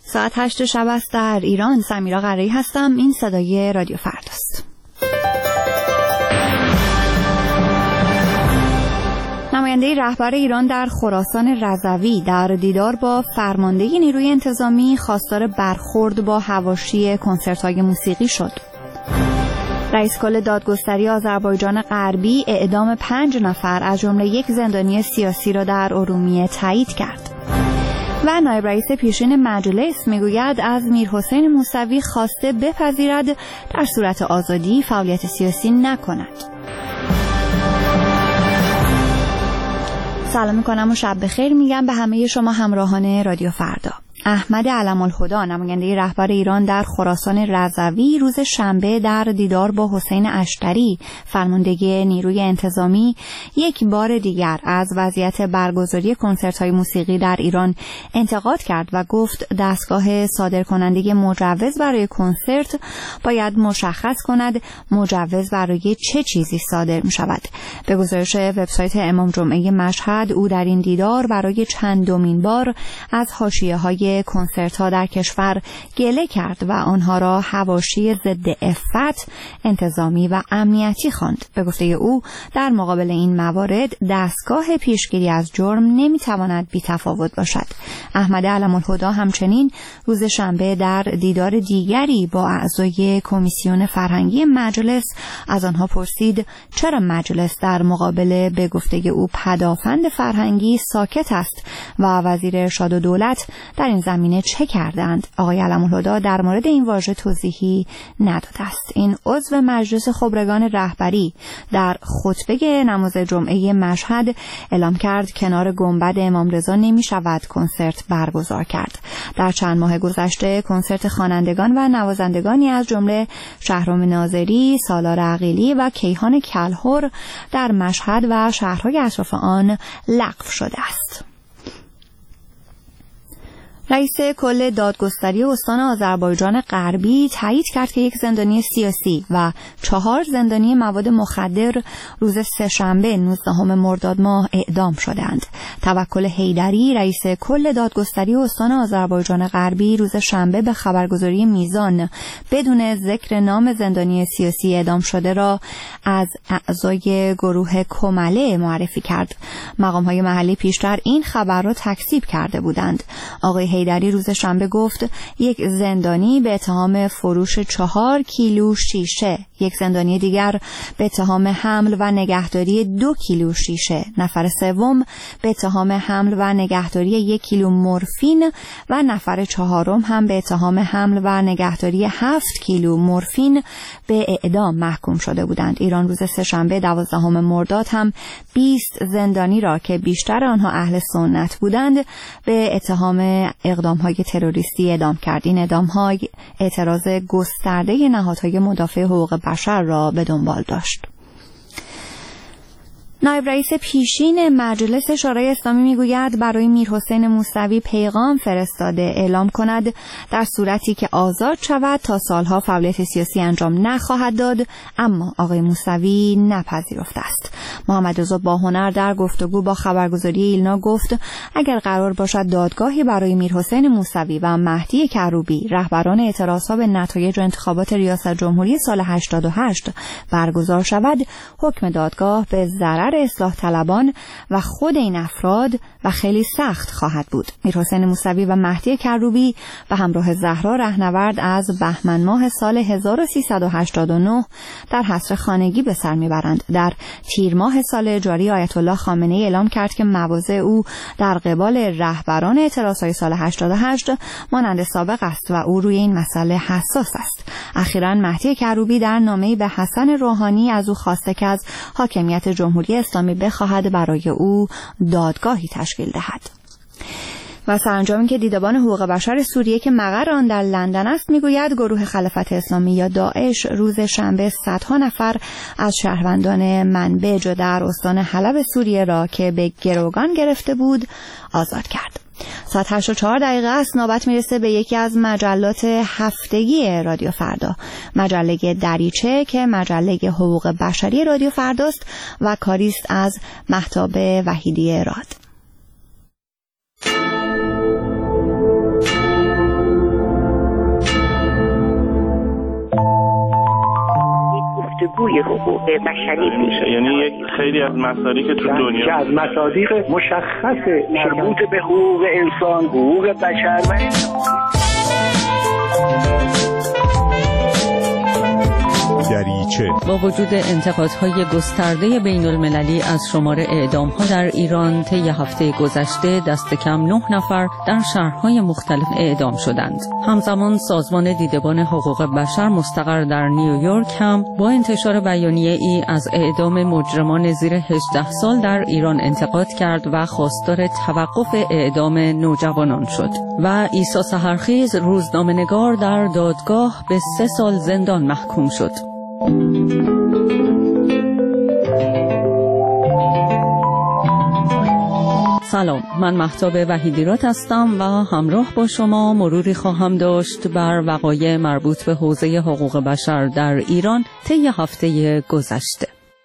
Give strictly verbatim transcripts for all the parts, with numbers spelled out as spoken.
ساعت هشت شب است در ایران. سمیرا قره‌ای هستم. این صدای رادیو فرداست. نماینده رهبر ایران در خراسان رضوی در دیدار با فرمانده نیروی انتظامی خواستار برخورد با حواشی کنسرت‌های موسیقی شد. رئیس کل دادگستری آذربایجان غربی اعدام پنج نفر از جمله یک زندانی سیاسی را در ارومیه تایید کرد. و نایب رئیس پیشین مجلس میگوید از میرحسین موسوی خواسته بپذیرد در صورت آزادی فعالیت سیاسی نکند. سلام میکنم و شب بخیر میگم به همه شما همراهان رادیو فردا. احمد علم الهدی نماینده رهبر ایران در خراسان رضوی روز شنبه در دیدار با حسین اشتری فرمانده نیروی انتظامی یک بار دیگر از وضعیت برگزاری کنسرت‌های موسیقی در ایران انتقاد کرد و گفت دستگاه صادرکننده مجوز برای کنسرت باید مشخص کند مجوز برای چه چیزی صادر می‌شود. به گزارش وبسایت امام جمعه مشهد، او در این دیدار برای چندمین بار از حاشیه‌های کنسرت ها در کشور گله کرد و آنها را حواشی ضد عفت، انتظامی و امنیتی خواند. به گفته او در مقابل این موارد دستگاه پیشگیری از جرم نمیتواند بی‌تفاوت باشد. احمد علم الهدی همچنین روز شنبه در دیدار دیگری با اعضای کمیسیون فرهنگی مجلس از آنها پرسید چرا مجلس در مقابل به گفته او پدافند فرهنگی ساکت است و وزیر ارشاد و دولت در این زمینه چه کردند. آقای علم الهدی در مورد این واژه توضیحی نداده است. این عضو مجلس خبرگان رهبری در خطبه نماز جمعه مشهد اعلام کرد کنار گنبد امام رضا نمی شود کنسرت برگزار کرد. در چند ماه گذشته کنسرت خوانندگان و نوازندگانی از جمله شهرام ناظری، سالار عقیلی و کیهان کلهر در مشهد و شهرهای اطراف آن لغو شده است. رئیس کل دادگستری استان آذربایجان غربی تایید کرد که یک زندانی سیاسی و چهار زندانی مواد مخدر روز سه‌شنبه نوزدهم مرداد ماه اعدام شدند. توکل حیدری رئیس کل دادگستری استان آذربایجان غربی روز شنبه به خبرگزاری میزان بدون ذکر نام زندانی سیاسی اعدام شده را از اعضای گروه کمله معرفی کرد. مقام‌های محلی پیشتر این خبر را تکذیب کرده بودند. آقای حیدری روز شنبه گفت یک زندانی به اتهام فروش چهار کیلو شیشه، یک زندانی دیگر به اتهام حمل و نگهداری دو کیلو شیشه، نفر سوم به اتهام حمل و نگهداری یک کیلو مورفین و نفر چهارم هم به اتهام حمل و نگهداری هفت کیلو مورفین به اعدام محکوم شده بودند. ایران روز سه‌شنبه دوازدهم مرداد هم بیست زندانی را که بیشتر آنها اهل سنت بودند به اتهام اقدام‌های تروریستی اعدام کرد. این اعدام‌ها اعتراض گسترده نهادهای مدافع حقوق بشر را به دنبال داشت. نایب رئیس پیشین مجلس شورای اسلامی میگوید برای میرحسین موسوی پیغام فرستاده اعلام کند در صورتی که آزاد شود تا سالها فعالیت سیاسی انجام نخواهد داد، اما آقای موسوی نپذیرفته است. محمد رضا باهنر در گفتگو با خبرگزاری ایلنا گفت اگر قرار باشد دادگاهی برای میرحسین موسوی و مهدی کروبی رهبران اعتراضها به نتایج انتخابات ریاست جمهوری سال هشتاد و هشت برگزار شود، حکم دادگاه به ضرر اصلاح طلبان و خود این افراد و خیلی سخت خواهد بود. میرحسین موسوی و مهدی کروبی به همراه زهرا رهنورد از بهمن ماه سال هزار و سیصد و هشتاد و نه در حصر خانگی به سر میبرند. در تیر ماه سال جاری آیت الله خامنه‌ای اعلام کرد که مواضع او در قبال رهبران اعتراضهای سال هشتاد و هشت مانند سابق است و او روی این مسئله حساس است. اخیراً مهدی کروبی در نامه‌ای به حسن روحانی از او خواسته که از حاکمیت جمهوری اسلامی بخواهد برای او دادگاهی تشکیل دهد. و سرانجام که دیدبان حقوق بشر سوریه که مقر آن در لندن است میگوید گروه خلافت اسلامی یا داعش روز شنبه صدها نفر از شهروندان منبج در استان حلب سوریه را که به گروگان گرفته بود آزاد کرد. ساعت هشت و چهار دقیقه است. نوبت میرسه به یکی از مجلات هفتگی رادیو فردا، مجله دریچه که مجله حقوق بشری رادیو فرداست و کاریست از مهتاب وحیدی راد. الگوی حقوق بشری میشه. یعنی یک خیلی از مصادیق که تو دنیا که از مصادیق مشخص مربوط به حقوق انسان، حقوق بشر و دریچه. با وجود انتقادهای گسترده بین المللی از شمار اعدام‌ها در ایران، طی هفته گذشته دست کم نه نفر در شهرهای مختلف اعدام شدند. همزمان سازمان دیدبان حقوق بشر مستقر در نیویورک هم با انتشار بیانیه‌ای از اعدام مجرمان زیر هجده سال در ایران انتقاد کرد و خواستار توقف اعدام نوجوانان شد. و عیسی سحرخیز، روزنامه‌نگار، در دادگاه به سه سال زندان محکوم شد. سلام، من مهتاب وحیدیراد هستم و همراه با شما مروری خواهم داشت بر وقایع مربوط به حوزه حقوق بشر در ایران طی هفته گذشته.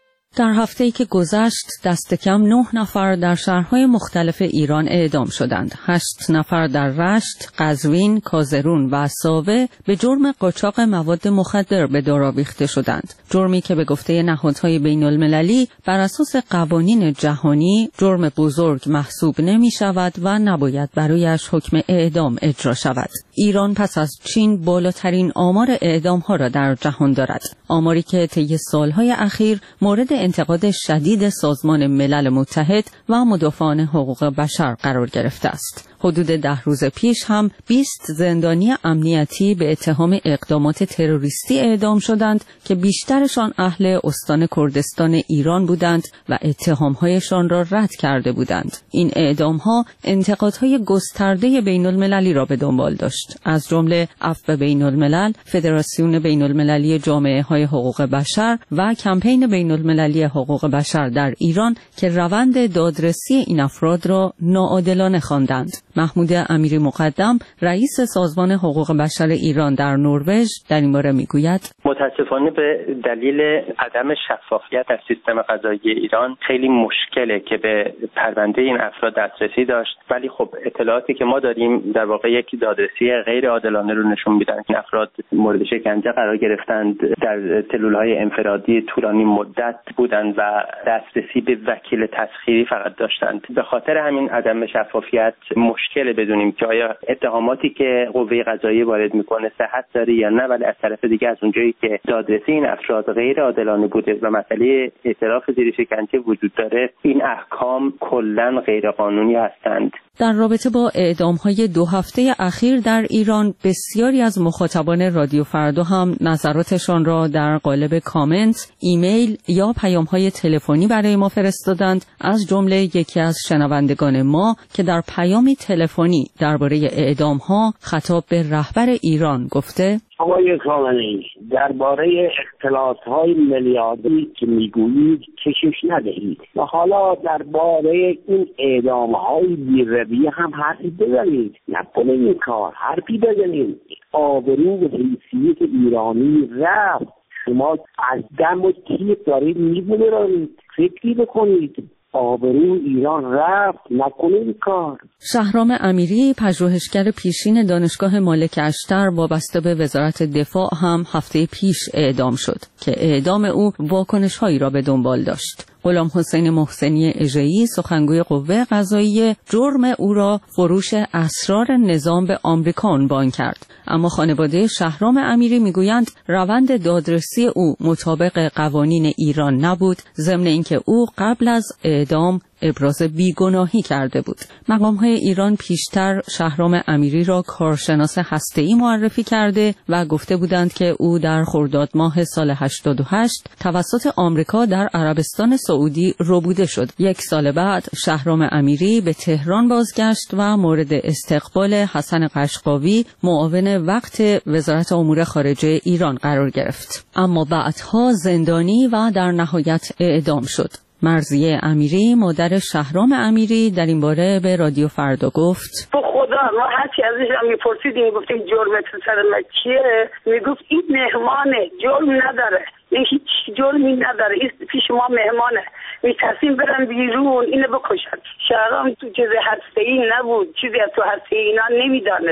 در هفته‌ای که گذشت دست کم نه نفر در شهرهای مختلف ایران اعدام شدند. هشت نفر در رشت، قزوین، کازرون و ساوه به جرم قاچاق مواد مخدر به دار آویخته شدند. جرمی که به گفته نهادهای بین‌المللی بر اساس قوانین جهانی جرم بزرگ محسوب نمی شود و نباید برایش حکم اعدام اجرا شود. ایران پس از چین بالاترین آمار اعدام‌ها را در جهان دارد. آماری که طی سالهای اخیر مورد انتقاد شدید سازمان ملل متحد و مدافعان حقوق بشر قرار گرفته است. حدود ده روز پیش هم بیست زندانی امنیتی به اتهام اقدامات تروریستی اعدام شدند که بیشترشان اهل استان کردستان ایران بودند و اتهامهایشان را رد کرده بودند. این اعدامها انتقادهای گسترده بین المللی را به دنبال داشت، از جمله عفو بین الملل، فدراسیون بین المللی جامعه های حقوق بشر و کمپین بین المللی حقوق بشر در ایران که روند دادرسی این افراد را ناعادلانه خواندند. محمود امیری مقدم، رئیس سازمان حقوق بشر ایران در نروژ، در این باره میگوید: متاسفانه به دلیل عدم شفافیت در سیستم قضایی ایران خیلی مشکله که به پرونده این افراد دسترسی داشت، ولی خب اطلاعاتی که ما داریم در واقع یک دادرسی غیر عادلانه رو نشون میدن. این افراد مورد شکنجه قرار گرفتند، در تلولهای انفرادی طولانی مدت بودند و دسترسی به وکیل تسخیری فقط داشتند. به خاطر همین عدم شفافیت مشکل بدونیم که آیا اتهاماتی که قوه قضاییه وارد میکنه صحت داره یا نه، ولی از طرف دیگه از اونجایی که دادرسی این افراد غیر عادلانه بوده و مسئله اعتراف زیر شکنجه وجود داره، این احکام کلاً غیر قانونی هستند. در رابطه با اعدام‌های دو هفته اخیر در ایران، بسیاری از مخاطبان رادیو فردا هم نظراتشان را در قالب کامنت، ایمیل یا پیام‌های تلفنی برای ما فرستادند. از جمله یکی از شنوندگان ما که در پیامی تلفنی درباره اعدام‌ها خطاب به رهبر ایران گفته: آقای خامنه‌ای، درباره اختلاس‌های میلیاردی که میگویید کشش ندهید و حالا درباره این اعدام‌های بی‌رویه هم حرفی بزنید. نکنه این کار حرفی بزنید. آبرو و حیثیت ایرانی رفت. شما از دم و تیغ دارید می‌برید. فکری بکنید. آبروی ایران رفت، نکنه این کار. شهرام امیری، پژوهشگر پیشین دانشگاه مالک اشتر وابسته به وزارت دفاع، هم هفته پیش اعدام شد که اعدام او واکنش‌هایی را به دنبال داشت. غلام حسین محسنی اژه‌ای، سخنگوی قوه قضاییه، جرم او را فروش اسرار نظام به آمریکا عنوان کرد، اما خانواده شهرام امیری میگویند روند دادرسی او مطابق قوانین ایران نبود، ضمن اینکه او قبل از اعدام ابراز بیگناهی کرده بود. مقام‌های ایران پیشتر شهرام امیری را کارشناس هسته‌ای معرفی کرده و گفته بودند که او در خرداد ماه سال هشتاد و هشت توسط آمریکا در عربستان سعودی ربوده شد. یک سال بعد شهرام امیری به تهران بازگشت و مورد استقبال حسن قشقاوی، معاون وقت وزارت امور خارجه ایران قرار گرفت، اما بعدها زندانی و در نهایت اعدام شد. مرضیه امیری، مادر شهرام امیری، در این باره به رادیو فردا گفت: تو خدا ما هرچی ازش هم میپرسیدیم گفتیم جرمت سر من چیه؟ میگفت این مهمانه، جرم نداره، این هیچ جرمی نداره، این پیش ما مهمانه، میترسیم برن بیرون اینو بکشن. شهرام تو چیز هسته‌ای نبود، چیزی از تو هسته‌ای اینا نمیدانست.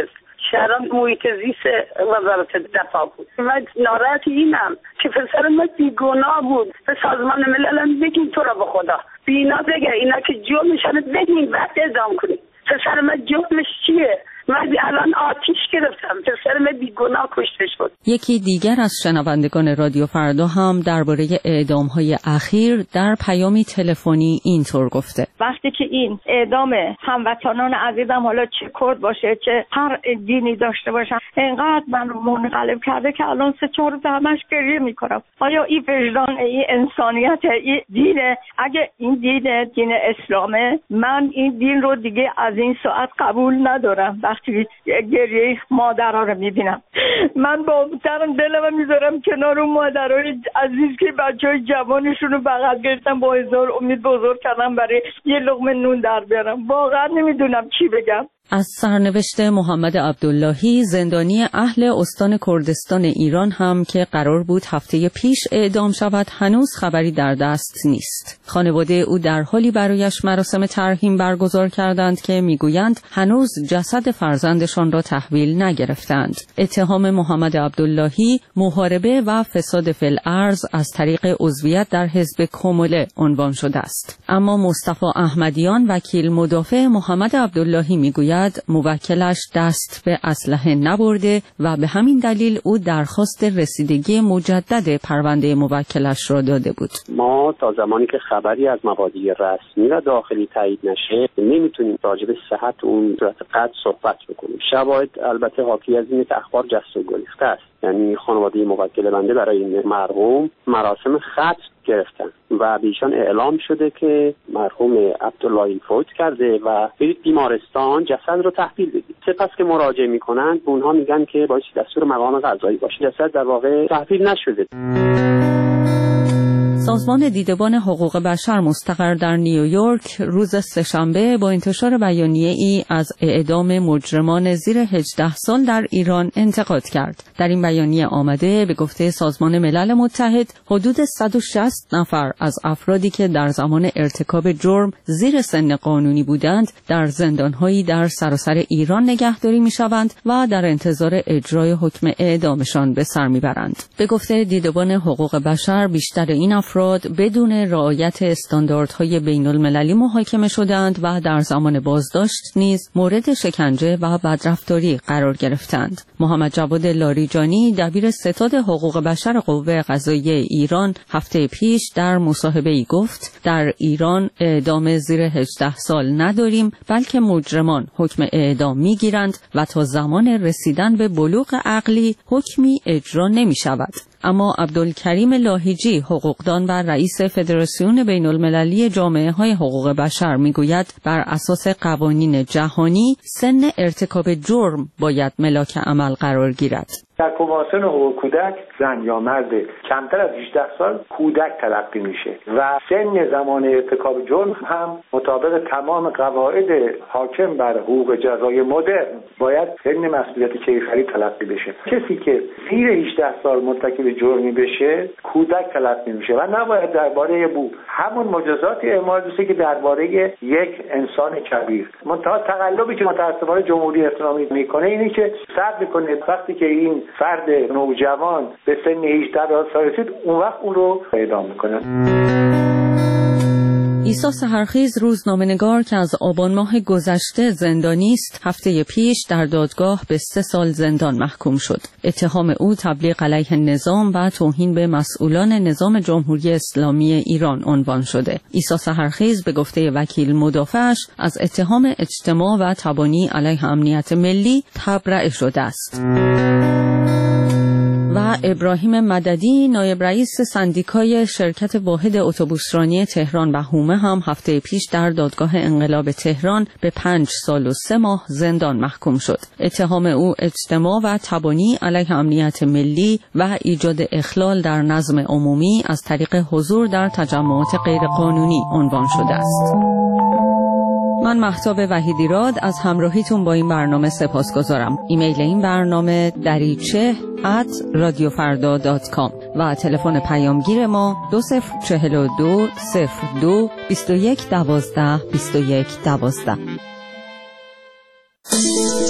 شهران محیط زیست وزارت دفاع بود. من ناراحت اینم که پسر من بیگناه بود. به سازمان ملل هم بگین تو را به خدا بینا بگه اینا که جرمشان بگین بعد اعدام کنید. پسر من جرمش چیه؟ من الان آتیش گرفتم، پسر من بیگناه کشته شد. یکی دیگر از شنوندگان رادیو فردا هم درباره اعدام‌های اخیر در پیامی تلفنی اینطور گفته: وقتی که این اعدام هموطنان عزیزم، حالا چه کرد باشه چه هر دینی داشته باشن، اینقدر من رو منقلب کرده که الان سه چهار روز همش گریه میکنم. آیا این وجدان، این انسانیت، این دینه؟ اگه این دین دین اسلامه، من این دین رو دیگه از این ساعت قبول ندارم. وقتی گریه مادرها رو میبینم، من با ترم دلم میذارم کنار اون مادرهای عزیز که بچهای جوانشون رو بغل گرفتن، با هزار امید بزرگ کردن برای یه لقمه نون در بیارم. واقعا نمیدونم چی بگم. از سرنوشت محمد عبداللهی، زندانی اهل استان کردستان ایران هم که قرار بود هفته پیش اعدام شود، هنوز خبری در دست نیست. خانواده او در حالی برایش مراسم ترحیم برگزار کردند که میگویند هنوز جسد فرزندشان را تحویل نگرفتند. اتهام محمد عبداللهی محاربه و فساد فی الارض از طریق عضویت در حزب کموله عنوان شده است. اما مصطفی احمدیان، وکیل مدافع محمد عبداللهی، میگوید موکلش دست به اسلحه نبرده و به همین دلیل او درخواست رسیدگی مجدد پرونده موکلش را داده بود. ما تا زمانی که خبری از مبادی رسمی و داخلی تایید نشه نمیتونیم راجع به صحت اون صورت قطع صحبت بکنیم. شواهد البته حاکی از اینه که اخبار جست و گریخته است. یعنی خانواده موکل بنده برای این مرحوم مراسم ختم گرفتن و بیشان اعلام شده که مرحوم عبداللهی فوت کرده و برید بیمارستان جسد رو تحویل بدید. سپس که مراجعه میکنن به اونها میگن که باید دستور مقام قضایی باشه، جسد در واقع تحویل نشده. سازمان دیدبان حقوق بشر مستقر در نیویورک روز سه‌شنبه با انتشار بیانیه ای از اعدام مجرمان زیر هجده سال در ایران انتقاد کرد. در این بیانیه آمده به گفته سازمان ملل متحد حدود صد و شصت نفر از افرادی که در زمان ارتکاب جرم زیر سن قانونی بودند در زندان‌هایی در سراسر ایران نگهداری می‌شوند و در انتظار اجرای حکم اعدامشان به سر می‌برند. به گفته دیدبان حقوق بشر بیشتر این افراد بدون رعایت استانداردهای بین المللی محاکمه شدند و در زمان بازداشت نیز مورد شکنجه و بدرفتاری قرار گرفتند. محمد جواد لاریجانی، دبیر ستاد حقوق بشر قوه قضاییه ایران، هفته پیش در مصاحبه‌ای گفت در ایران اعدام زیر هجده سال نداریم، بلکه مجرمان حکم اعدام میگیرند و تا زمان رسیدن به بلوغ عقلی حکمی اجرا نمی شود. اما عبدالکریم لاهیجی، حقوقدان و رئیس فدراسیون بین المللی جامعه های حقوق بشر میگوید بر اساس قوانین جهانی سن ارتکاب جرم باید ملاک عمل قرار گیرد. در کنوانسیون حقوق کودک زن یا مرد کمتر از هجده سال کودک تلقی میشه و سن زمان ارتکاب جرم هم مطابق تمام قواعد حاکم بر حقوق جزای مدرن باید سن مسئولیت کیفری تلقی بشه. کسی که زیر هجده سال مرتکب جرمی بشه کودک تلقی میشه و نباید درباره بو همون مجازاتی اعمال بشه که درباره یک انسان کبیر. منتها تقلبی که متأسفانه جمهوری اسلامی میکنه اینه که صبر میکنه وقتی که این فرد نوجوان به سن هجده سال رسید اون وقت اون رو اعدام میکنه. عیسی سحرخیز، روزنامه‌نگار که از آبان ماه گذشته زندانی است، هفته پیش در دادگاه به سه سال زندان محکوم شد. اتهام او تبلیغ علیه نظام و توهین به مسئولان نظام جمهوری اسلامی ایران عنوان شده. عیسی سحرخیز به گفته وکیل مدافعش از اتهام اجتماع و تبانی علیه امنیت ملی تبرئه شده است. و ابراهیم مددی، نایب رئیس سندیکای شرکت واحد اتوبوسرانی تهران و حومه هم هفته پیش در دادگاه انقلاب تهران به پنج سال و سه ماه زندان محکوم شد. اتهام او اجتماع و تبانی علیه امنیت ملی و ایجاد اخلال در نظم عمومی از طریق حضور در تجمعات غیرقانونی عنوان شده است. من مهتاب وحیدیراد از همراهیتون با این برنامه سپاسگزارم. ایمیل این برنامه دریچه ات رادیو فردا دات کام و تلفن پیامگیر ما دو صفر چهل و دو صفر دو بیست و یک دوازده بیست و یک دوازده.